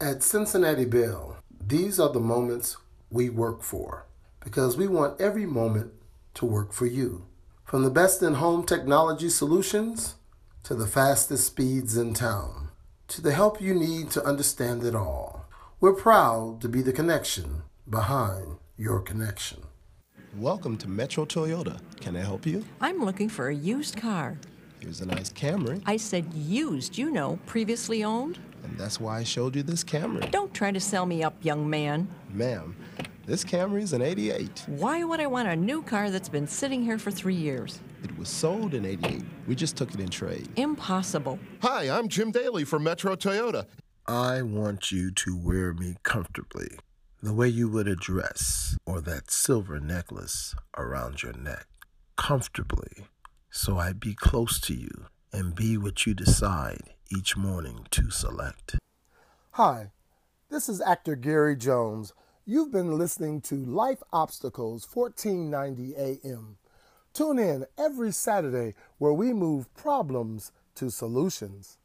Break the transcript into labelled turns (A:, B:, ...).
A: At Cincinnati Bell, these are the moments we work for because we want every moment to work for you. From the best in home technology solutions to the fastest speeds in town to the help you need to understand it all. We're proud to be the connection behind your connection.
B: Welcome to Metro Toyota. Can I help you?
C: I'm looking for a used car.
B: Here's a nice Camry.
C: I said used, previously owned.
B: And that's why I showed you this Camry.
C: Don't try to sell me up, young man.
B: Ma'am, this Camry's an 88.
C: Why would I want a new car that's been sitting here for 3 years?
B: It was sold in 88. We just took it in trade.
C: Impossible.
D: Hi, I'm Jim Daly from Metro Toyota.
A: I want you to wear me comfortably, the way you would a dress or that silver necklace around your neck. Comfortably, so I be close to you and be what you decide each morning to select.
E: Hi, this is actor Gary Jones. You've been listening to Life Obstacles 1490 AM. Tune in every Saturday where we move problems to solutions.